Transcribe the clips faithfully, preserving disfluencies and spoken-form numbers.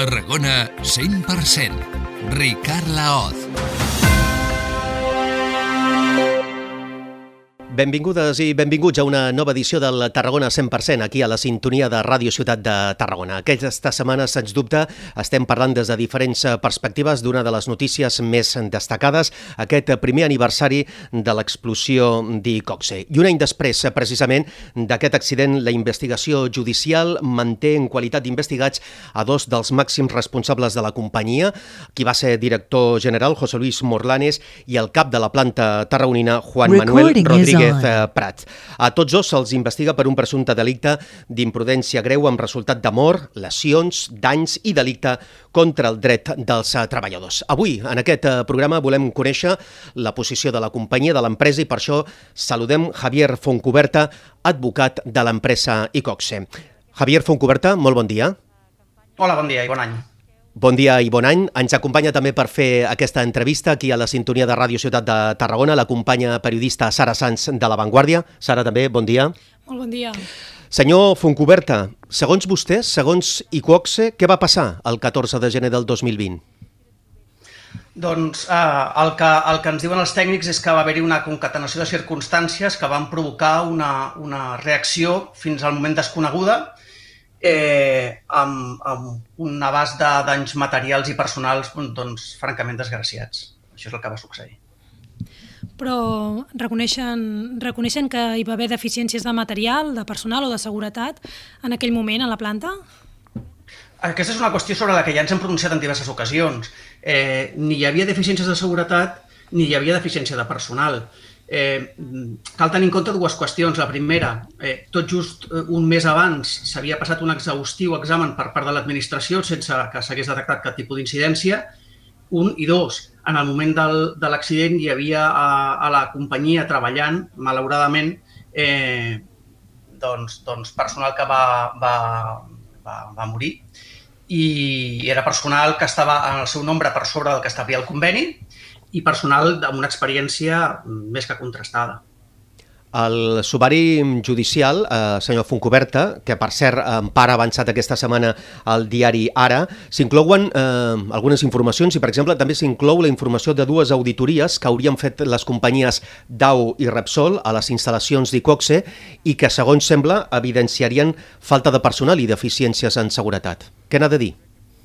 Tarragona cent per cent. Ricard Laoz. Benvingudes i benvinguts a una nova edició del Tarragona cent per cent, aquí a la sintonia de Ràdio Ciutat de Tarragona. Aquesta setmana, sens dubte, estem parlant des de diferents perspectives d'una de les notícies més destacades, aquest primer aniversari de l'explosió d'Iqoxe. I un any després, precisament, d'aquest accident, la investigació judicial manté en qualitat d'investigats a dos dels màxims responsables de la companyia, qui va ser director general, José Luis Morlanes, i el cap de la planta tarragonina, Juan Manuel Rodríguez Prat. A tots dos se'ls investiga per un presumpte delicte d'imprudència greu amb resultat de mort, lesions, danys i delicte contra el dret dels treballadors. Avui, en aquest programa, volem conèixer la posició de la companyia, de l'empresa, i per això saludem Javier Fontcuberta, advocat de l'empresa Iqoxe. Javier Fontcuberta, molt bon dia. Hola, bon dia i bon any. Bon dia i bon any. Ens acompanya també per fer aquesta entrevista aquí a la sintonia de Ràdio Ciutat de Tarragona l'acompanya periodista Sara Sanz de La Vanguardia. Sara, també, bon dia. Molt bon dia. Senyor Fontcuberta, segons vostès, segons Iqoxe, què va passar el catorze de gener del dos mil vint? Doncs eh, el, que, el que ens diuen els tècnics és que va haver-hi una concatenació de circumstàncies que van provocar una, una reacció fins al moment desconeguda, Eh, amb, amb un abast de danys materials i personals doncs, francament desgraciats. Això és el que va succeir. Però reconeixen, reconeixen que hi va haver deficiències de material, de personal o de seguretat en aquell moment a la planta? Aquesta és una qüestió sobre la que ja ens hem pronunciat en diverses ocasions. Eh, ni hi havia deficiències de seguretat ni hi havia deficiència de personal. Eh, cal tenir en compte dues qüestions. La primera, eh, tot just un mes abans s'havia passat un exhaustiu examen per part de l'administració sense que s'hagués detectat cap tipus d'incidència. Un i dos, en el moment del, de l'accident hi havia a, a la companyia treballant, malauradament, eh, doncs, doncs personal que va, va, va, va morir i era personal que estava en el seu nombre per sobre del que establia el conveni i personal amb una experiència més que contrastada. El sumari judicial, eh, senyor Fontcuberta, que per cert en part ha avançat aquesta setmana al diari Ara, s'inclouen eh, algunes informacions i, per exemple, també s'inclou la informació de dues auditories que haurien fet les companyies Dow i Repsol a les instal·lacions d'Iqoxe i que, segons sembla, evidenciarien falta de personal i deficiències en seguretat. Què n'ha de dir?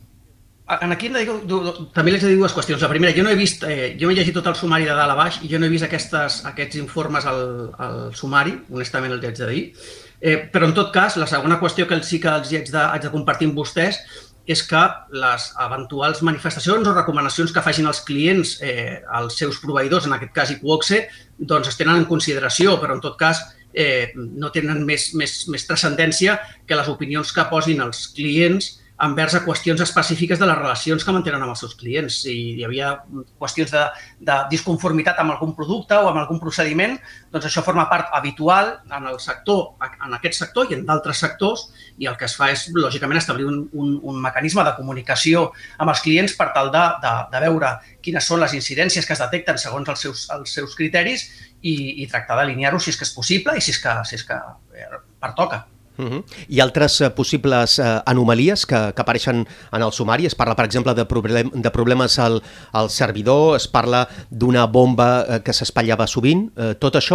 Aquí hem de dir, també li he de dir dues qüestions. La primera, jo no he vist, eh, jo m'he llegit tot el sumari de dalt a baix i jo no he vist aquestes, aquests informes al, al sumari, honestament els haig de dir. Eh, però en tot cas, la segona qüestió que sí que els haig de, haig de compartir amb vostès és que les eventuals manifestacions o recomanacions que facin els clients eh, als seus proveïdors, en aquest cas Iqoxe, doncs es tenen en consideració, però en tot cas eh, no tenen més, més, més transcendència que les opinions que posin els clients envers a qüestions específiques de les relacions que mantenen amb els seus clients. Si hi havia qüestions de, de disconformitat amb algun producte o amb algun procediment, doncs això forma part habitual en el sector, en aquest sector i en d'altres sectors, i el que es fa és, lògicament, establir un, un, un mecanisme de comunicació amb els clients per tal de, de, de veure quines són les incidències que es detecten segons els seus, els seus criteris i, i tractar d'alinear-ho si és que és possible i si és que, si és que pertoca. Uh-huh. Hi ha altres uh, possibles uh, anomalies que, que apareixen en el sumari. Es parla, per exemple, de, problem, de problemes al, al servidor, es parla d'una bomba uh, que s'espatllava sovint. Uh, tot això?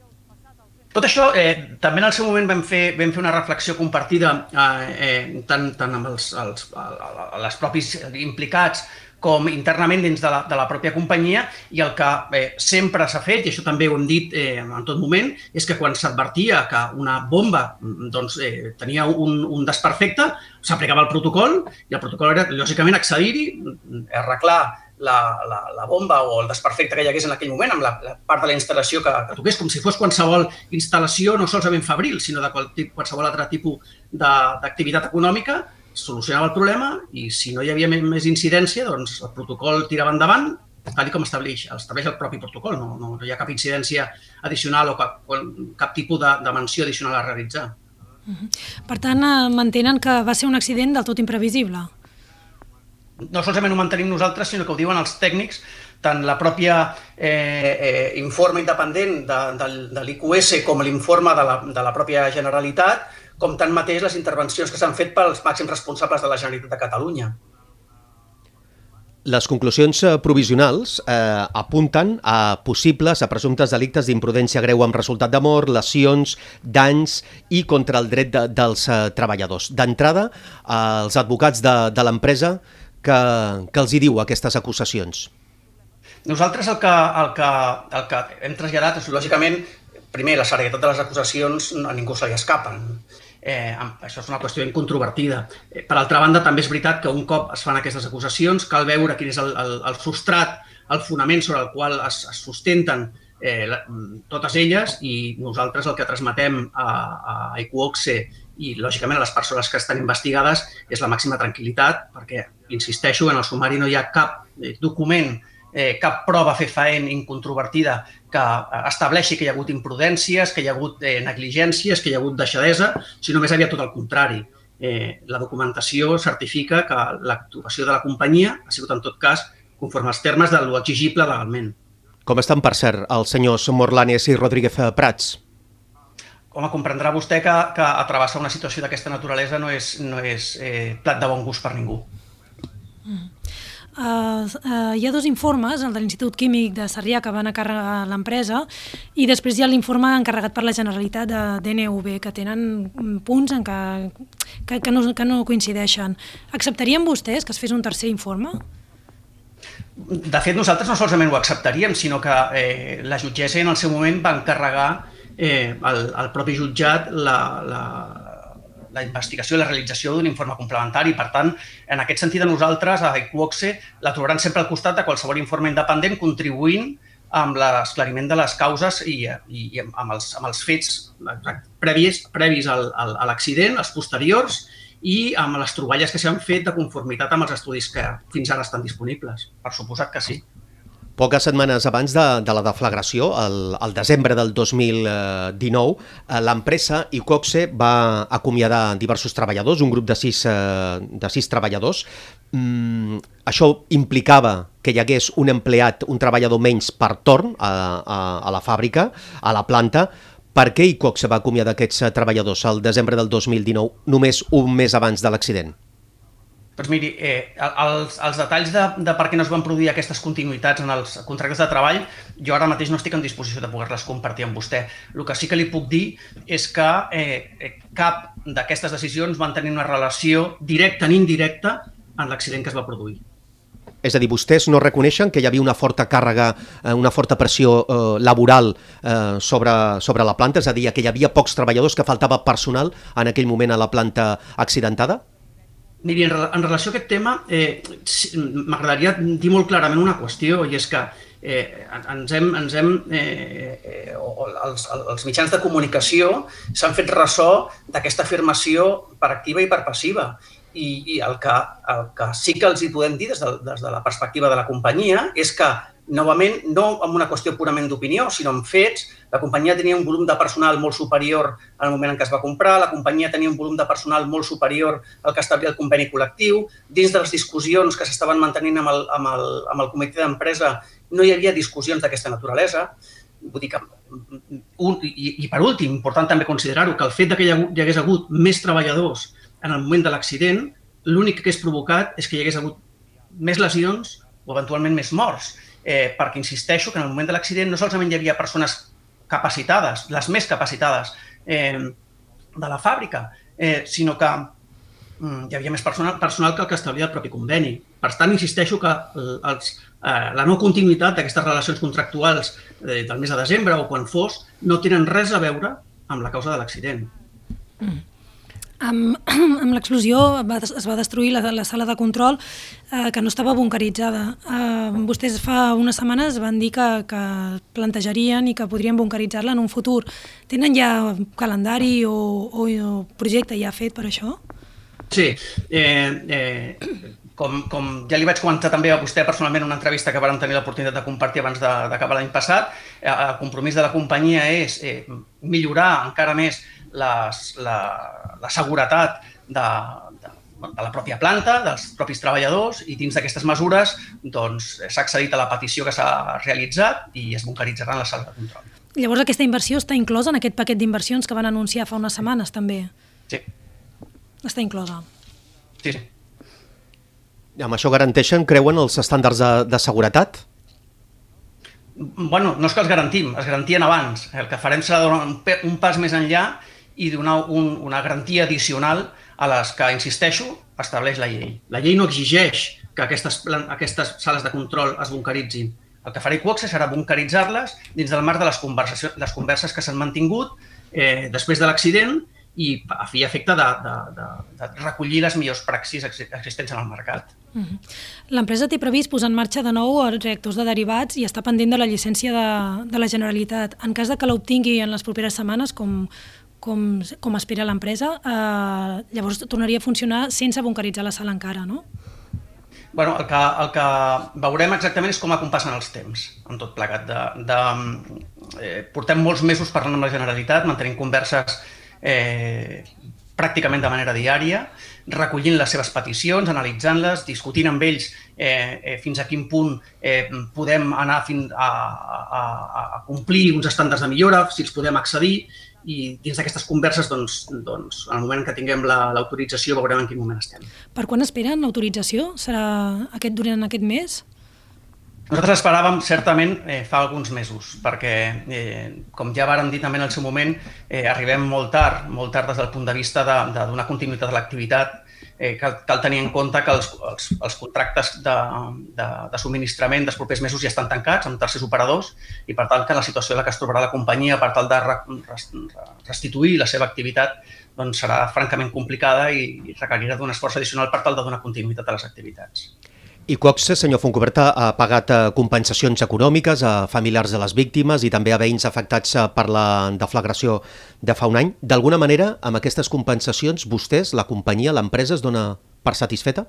Tot això, eh, també en el seu moment vam fer, vam fer una reflexió compartida eh, eh, tant, tant amb els, els, els propis implicats com internament dins de la, de la pròpia companyia, i el que eh, sempre s'ha fet, i això també ho hem dit eh, en tot moment, és que quan s'advertia que una bomba doncs, eh, tenia un, un desperfecte, s'aplicava el protocol, i el protocol era, lògicament, accedir-hi, arreglar la, la, la bomba o el desperfecte que hi hagués en aquell moment, amb la, la part de la instal·lació que, que toqués, com si fos qualsevol instal·lació, no solament fabril, sinó de qualsevol altre tipus d'activitat econòmica, solucionava el problema i si no hi havia més incidència, doncs el protocol tirava endavant, tal com estableix, estableix el propi protocol. No, no, no hi ha cap incidència addicional o cap, cap tipus de, de menció addicional a realitzar. Uh-huh. Per tant, mantenen que va ser un accident del tot imprevisible? No solament ho mantenim nosaltres, sinó que ho diuen els tècnics, tant la pròpia eh, eh, informe independent de, de, de l'I Q S com l'informe de, la, de la pròpia Generalitat, com tanmateix les intervencions que s'han fet pels màxims responsables de la Generalitat de Catalunya. Les conclusions provisionals eh, apunten a possibles, a presumptes delictes d'imprudència greu amb resultat de mort, lesions, danys i contra el dret de, dels eh, treballadors. D'entrada, eh, els advocats de, de l'empresa, que, que els hi diu aquestes acusacions? Nosaltres el que, el que, el que hem traslladat és, lògicament, primer, la serietat de les acusacions a ningú se li escapen. Eh, això és una qüestió incontrovertida. Eh, per altra banda, també és veritat que un cop es fan aquestes acusacions cal veure quin és el, el, el substrat, el fonament sobre el qual es, es sustenten eh, la, totes elles, i nosaltres el que transmetem a, a Iqoxe i, lògicament, a les persones que estan investigades és la màxima tranquil·litat, perquè, insisteixo, en el sumari no hi ha cap eh, document, eh, cap prova fefaent incontrovertida que estableixi que hi ha hagut imprudències, que hi ha hagut eh, negligències, que hi ha hagut deixadesa, sinó més aviat tot el contrari. Eh, la documentació certifica que l'actuació de la companyia ha sigut, en tot cas, conforme als termes de lo exigible legalment. Com estan, per cert, els senyors Morlanes i Rodríguez Prats? Home, comprendrà vostè que, que atrevessar una situació d'aquesta naturalesa no és, no és eh, plat de bon gust per ningú. Mm. Uh, uh, hi ha dos informes, el de l'Institut Químic de Sarrià, que van a càrrega a l'empresa, i després hi ha l'informe encarregat per la Generalitat de D N V, que tenen punts en què, que, que, no, que no coincideixen. Acceptarien vostès que es fes un tercer informe? De fet, nosaltres no solament ho acceptaríem, sinó que eh, la jutgessa en el seu moment va encarregar eh, al, al propi jutjat la... la la investigació i la realització d'un informe complementari. Per tant, en aquest sentit, a nosaltres, a Iqoxe, la trobaran sempre al costat de qualsevol informe independent, contribuint amb l'esclariment de les causes i, i, i amb, els, amb els fets previs, previs al, al, a l'accident, els posteriors, i amb les troballes que s'han fet de conformitat amb els estudis que fins ara estan disponibles. Per suposat que sí. Poques setmanes abans de, de la deflagració, el, el desembre del dos mil dinou, l'empresa Iqoxe va acomiadar diversos treballadors, un grup de sis, de sis treballadors. Mm, això implicava que hi hagués un empleat, un treballador menys per torn a, a, a la fàbrica, a la planta. Per què Iqoxe va acomiadar aquests treballadors al desembre del dos mil dinou, només un mes abans de l'accident? Doncs miri, eh, els, els detalls de, de per què no es van produir aquestes continuïtats en els contractes de treball, jo ara mateix no estic en disposició de poder-les compartir amb vostè. El que sí que li puc dir és que eh, cap d'aquestes decisions van tenir una relació directa ni indirecta en l'accident que es va produir. És a dir, vostès no reconeixen que hi havia una forta càrrega, una forta pressió eh, laboral eh, sobre, sobre la planta? És a dir, que hi havia pocs treballadors, que faltava personal en aquell moment a la planta accidentada? Miri, en, en relació a aquest tema, eh, m'agradaria dir molt clarament una qüestió, i és que eh, ens hem, ens hem eh, eh, els, els mitjans de comunicació s'han fet ressò d'aquesta afirmació per activa i per passiva. I, i el, que, el que sí que els hi podem dir des de, des de la perspectiva de la companyia és que, novament, no amb una qüestió purament d'opinió, sinó amb fets, la companyia tenia un volum de personal molt superior al moment en què es va comprar, la companyia tenia un volum de personal molt superior al que establia el conveni col·lectiu, dins de les discussions que s'estaven mantenint amb el, amb el, amb el comitè d'empresa no hi havia discussions d'aquesta naturalesa. Vull dir que, un, i, i per últim, important també considerar-ho, que el fet que hi hagués hagut més treballadors en el moment de l'accident, l'únic que hagués provocat és que hi hagués hagut més lesions o eventualment més morts. Eh, perquè insisteixo que en el moment de l'accident no solament hi havia persones capacitades, les més capacitades eh, de la fàbrica, eh, sinó que mm, hi havia més personal, personal que el que establia el propi conveni. Per tant, insisteixo que els, eh, la no continuïtat d'aquestes relacions contractuals eh, del mes de desembre o quan fos no tenen res a veure amb la causa de l'accident. Mm. Amb, amb l'explosió es va destruir la, la sala de control eh, que no estava bunkeritzada. Eh, vostès fa unes setmanes van dir que, que plantejarien i que podrien bunkeritzar-la en un futur. Tenen ja calendari o, o, o projecte ja fet per això? Sí. Eh, eh, com, com ja li vaig comentar també a vostè personalment en una entrevista que vam tenir l'oportunitat de compartir abans d'acabar l'any passat, eh, el compromís de la companyia és eh, millorar encara més Les, la, la seguretat de, de, de la pròpia planta, dels propis treballadors, i dins d'aquestes mesures doncs, s'ha accedit a la petició que s'ha realitzat i es bunkeritzaran les sales de control. Llavors aquesta inversió està inclosa en aquest paquet d'inversions que van anunciar fa unes setmanes també? Sí. Està inclosa? Sí, sí. I amb això garanteixen, creuen, els estàndards de, de seguretat? Bueno, no és que els garantim, es garantien abans. El que farem serà donar un, un pas més enllà i donar un, una garantia addicional a les que, insisteixo, estableix la llei. La llei no exigeix que aquestes, aquestes sales de control es bunkeritzin. El que farà Iqoxe serà bunkeritzar-les dins del marc de les, les converses que s'han mantingut eh, després de l'accident i a fi i efecte de, de, de, de recollir les millors praxis existents en el mercat. Uh-huh. L'empresa té previst posar en marxa de nou els reactors de derivats i està pendent de la llicència de, de la Generalitat. En cas de que l'obtingui en les properes setmanes, com, com, com espera l'empresa, eh, llavors tornaria a funcionar sense bunkeritzar la sala encara, no? Bueno, el que, el que veurem exactament és com acompassen els temps, en tot plegat. De, de, eh, portem molts mesos parlant amb la Generalitat, mantenint converses eh, pràcticament de manera diària, recollint les seves peticions, analitzant-les, discutint amb ells eh, eh, fins a quin punt eh, podem anar fins a, a, a, a complir uns estàndards de millora, si els podem accedir, i dins d'aquestes converses, doncs, doncs, en el moment que tinguem l'autorització, veurem en quin moment estem. Per quan esperen l'autorització? Serà aquest, durant aquest mes? Nosaltres esperàvem, certament, eh, fa alguns mesos, perquè, eh, com ja vàrem dir també en el seu moment, eh, arribem molt tard, molt tard des del punt de vista de, de donar continuïtat a l'activitat. Eh, cal, cal tenir en compte que els, els, els contractes de, de, de subministrament dels propers mesos ja estan tancats amb tercers operadors i, per tant, que la situació en la que es trobarà la companyia per tal de restituir la seva activitat doncs, serà francament complicada i requerirà d'un esforç addicional per tal de donar continuïtat a les activitats. Iqoxe, senyor Fontcuberta, ha pagat compensacions econòmiques a familiars de les víctimes i també a veïns afectats per la deflagració de fa un any. D'alguna manera, amb aquestes compensacions, vostès, la companyia, l'empresa, es dona per satisfeta?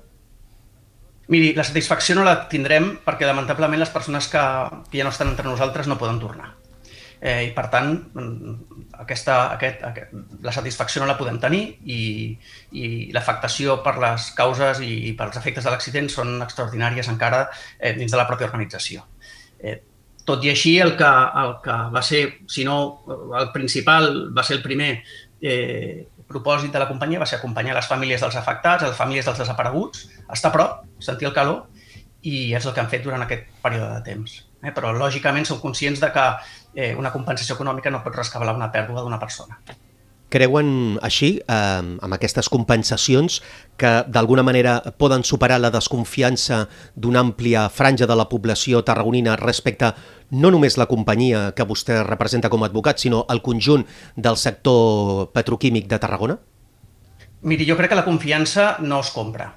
Miri, la satisfacció no la tindrem perquè, lamentablement, les persones que, que ja no estan entre nosaltres no poden tornar. Eh, I, per tant, aquesta, aquest, aquest, la satisfacció no la podem tenir i, i l'afectació per les causes i, i pels efectes de l'accident són extraordinàries encara eh, dins de la pròpia organització. Eh, tot i així, el que, el que va ser, si no el principal, va ser el primer eh, propòsit de la companyia, va ser acompanyar les famílies dels afectats, les famílies dels desapareguts, estar a prop, sentir el calor, i és el que han fet durant aquest període de temps. Eh, però, lògicament, som conscients de que eh, una compensació econòmica no pot rescabalar una pèrdua d'una persona. Creuen així, eh, amb aquestes compensacions, que d'alguna manera poden superar la desconfiança d'una àmplia franja de la població tarragonina respecte no només la companyia que vostè representa com a advocat, sinó el conjunt del sector petroquímic de Tarragona? Miri, jo crec que la confiança no es compra.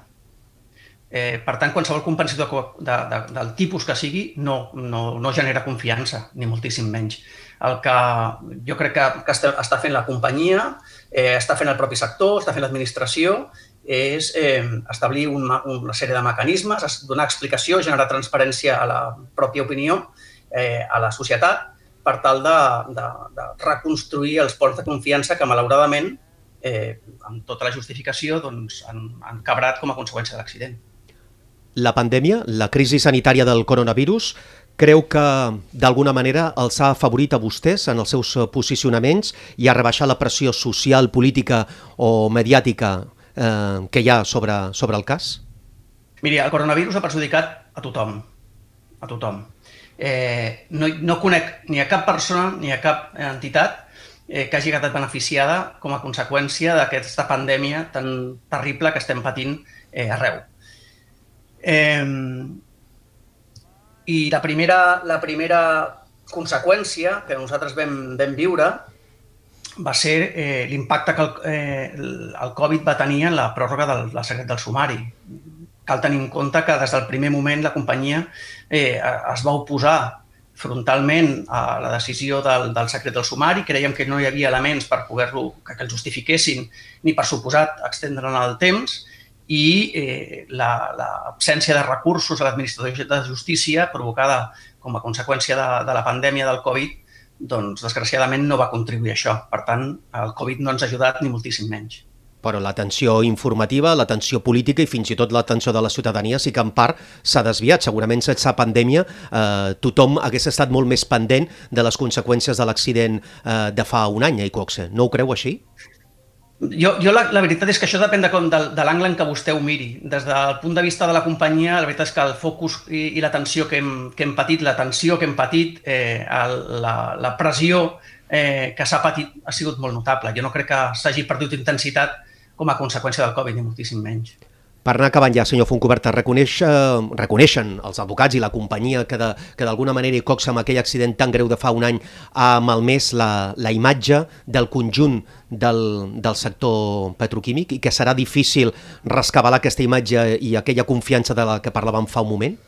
Eh, per tant, qualsevol compensació de, de, de, del tipus que sigui no, no, no genera confiança, ni moltíssim menys. El que jo crec que, que està, està fent la companyia, eh, està fent el propi sector, està fent l'administració, és eh, establir una, una sèrie de mecanismes, donar explicació, generar transparència a la pròpia opinió, eh, a la societat, per tal de, de, de reconstruir els ponts de confiança que, malauradament, eh, amb tota la justificació, doncs, han, han cabrat com a conseqüència de l'accident. La pandèmia, la crisi sanitària del coronavirus, creu que d'alguna manera els ha afavorit a vostès en els seus posicionaments i ha rebaixat la pressió social, política o mediàtica eh, que hi ha sobre, sobre el cas? Miri, el coronavirus ha perjudicat a tothom, a tothom. Eh, no, no conec ni a cap persona ni a cap entitat eh, que hagi quedat beneficiada com a conseqüència d'aquesta pandèmia tan terrible que estem patint eh, arreu. Eh, I la primera, la primera conseqüència que nosaltres vam, vam viure va ser eh, l'impacte que el, eh, el Covid va tenir en la pròrroga del, del secret del sumari. Cal tenir en compte que des del primer moment la companyia eh, es va oposar frontalment a la decisió del, del secret del sumari. Creiem que no hi havia elements per poder-lo, que, que el justifiquessin, ni per suposat extendre'n el temps, i eh, l'absència la, de recursos a l'administració de justícia provocada com a conseqüència de, de la pandèmia del Covid, doncs, desgraciadament, no va contribuir a això. Per tant, el Covid no ens ha ajudat ni moltíssim menys. Però l'atenció informativa, l'atenció política i fins i tot l'atenció de la ciutadania sí que en part s'ha desviat. Segurament sense la pandèmia eh, tothom hagués estat molt més pendent de les conseqüències de l'accident eh, de fa un any a Iqoxe. No ho creu així? Jo, jo la, la veritat és que això depèn de, de, de l'angle en què vostè ho miri. Des del punt de vista de la companyia, la veritat és que el focus i, i la tensió que hem, que hem patit, la tensió que hem patit, eh, el, la, la pressió eh, que s'ha patit ha sigut molt notable. Jo no crec que s'hagi perdut intensitat com a conseqüència del Covid, ni moltíssim menys. Per anar acabant ja, senyor Fontcuberta, reconeix, eh, reconeixen els advocats i la companyia que d'alguna manera Icox amb aquell accident tan greu de fa un any ha malmès la, la imatge del conjunt del, del sector petroquímic i que serà difícil rescabalar aquesta imatge i aquella confiança de la que parlàvem fa un moment?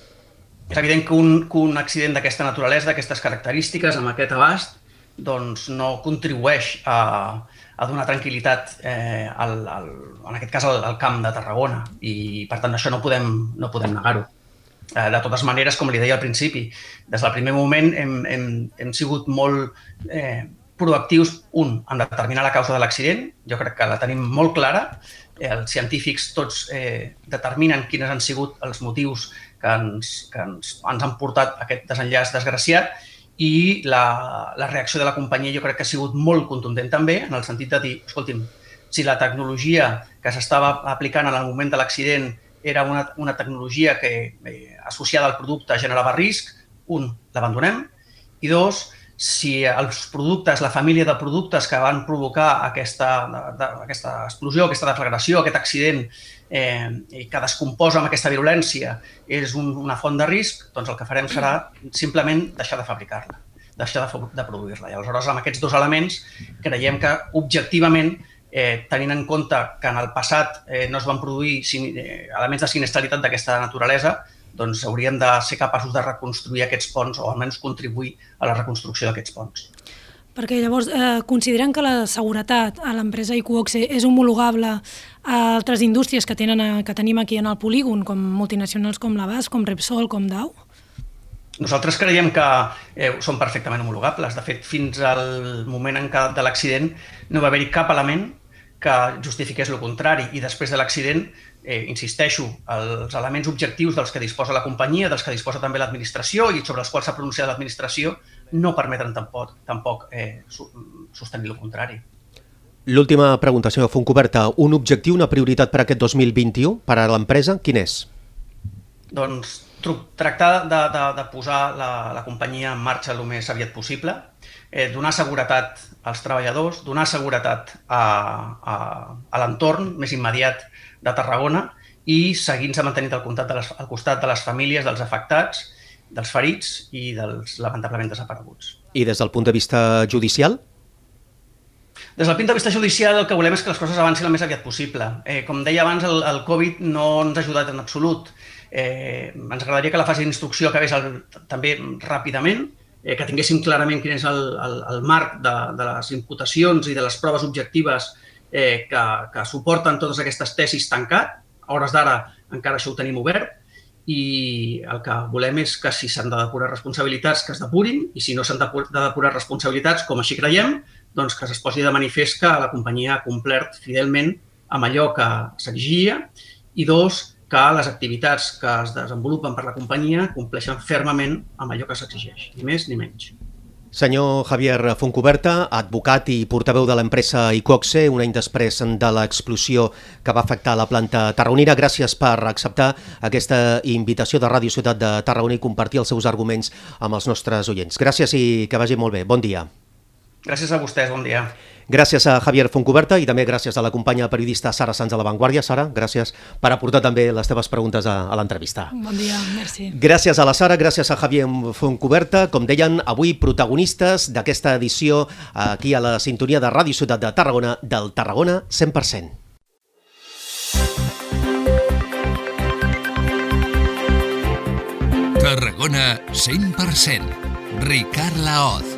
És evident que un, que un accident d'aquesta naturalesa, d'aquestes característiques, amb aquest abast, doncs no contribueix a... a donar tranquil·litat, eh, al, al, en aquest cas, al, al camp de Tarragona. I, per tant, això no podem, no podem negar-ho. Eh, de totes maneres, com li deia al principi, des del primer moment hem, hem, hem sigut molt eh, proactius, un, en determinar la causa de l'accident. Jo crec que la tenim molt clara. Eh, els científics tots eh, determinen quins han sigut els motius que ens, que ens, ens han portat a aquest desenllaç desgraciat. I la, la reacció de la companyia jo crec que ha sigut molt contundent també, en el sentit de dir, escolti'm, si la tecnologia que s'estava aplicant en el moment de l'accident era una, una tecnologia que eh, associada al producte generava risc, un, l'abandonem, i dos, si els productes, la família de productes que van provocar aquesta, de, de, aquesta explosió, aquesta deflagració, aquest accident, eh, i que descomposa amb aquesta virulència, és un, una font de risc, doncs el que farem serà simplement deixar de fabricar-la, deixar de, de produir-la. I aleshores, amb aquests dos elements, creiem que objectivament, eh, tenint en compte que en el passat eh, no es van produir eh, elements de sinistralitat d'aquesta naturalesa, doncs hauríem de ser capaços de reconstruir aquests ponts o almenys contribuir a la reconstrucció d'aquests ponts. Perquè llavors eh, consideren que la seguretat a l'empresa Icox és homologable a altres indústries que, tenen a, que tenim aquí en el polígon, com multinacionals com la B A S, com Repsol, com Dow? Nosaltres creiem que eh, són perfectament homologables. De fet, fins al moment en què de l'accident no va haver-hi cap element que justifiqués el contrari. I després de l'accident, eh, insisteixo, els elements objectius dels que disposa la companyia, dels que disposa també l'administració i sobre els quals s'ha pronunciat l'administració, no permeten tampoc, tampoc eh, sostenir el contrari. L'última pregunta, senyor Fontcuberta. Un objectiu, una prioritat per aquest dos mil vint-i-u per a l'empresa, quin és? Doncs tractar de, de, de posar la, la companyia en marxa el més aviat possible, eh, donar seguretat als treballadors, donar seguretat a, a, a l'entorn més immediat de Tarragona i seguint-se mantenint el contacte de les, al costat de les famílies, dels afectats, dels ferits i dels lamentablement desapareguts. I des del punt de vista judicial? Des del punt de vista judicial el que volem és que les coses avancin el més aviat possible. Eh, com deia abans, el, el Covid no ens ha ajudat en absolut. Eh, ens agradaria que la fase d'instrucció acabés el, també ràpidament, eh, que tinguéssim clarament quin és el, el, el marc de, de les imputacions i de les proves objectives eh, que, que suporten totes aquestes tesis tancat. A hores d'ara encara això ho tenim obert i el que volem és que si s'han de depurar responsabilitats que es depurin i si no s'han de depurar responsabilitats, com així creiem, doncs que es posi de manifest que la companyia ha complert fidelment amb allò que s'exigia i dos, que les activitats que es desenvolupen per la companyia compleixen fermament amb allò que s'exigeix, ni més ni menys. Senyor Javier Fontcuberta, advocat i portaveu de l'empresa Icox, un any després de l'explosió que va afectar la planta tarragonina, gràcies per acceptar aquesta invitació de Ràdio Ciutat de Tarragona i compartir els seus arguments amb els nostres oients. Gràcies i que vagi molt bé. Bon dia. Gràcies a vostès, bon dia. Gràcies a Javier Fontcuberta i també gràcies a la companya periodista Sara Sanz de La Vanguardia. Sara, gràcies per aportar també les teves preguntes a, a l'entrevista. Bon dia, merci. Gràcies a la Sara, gràcies a Javier Fontcuberta. Com deien, avui protagonistes d'aquesta edició aquí a la sintonia de Ràdio Ciutat de Tarragona del Tarragona cent per cent. Tarragona cent per cent. Ricard Laoz.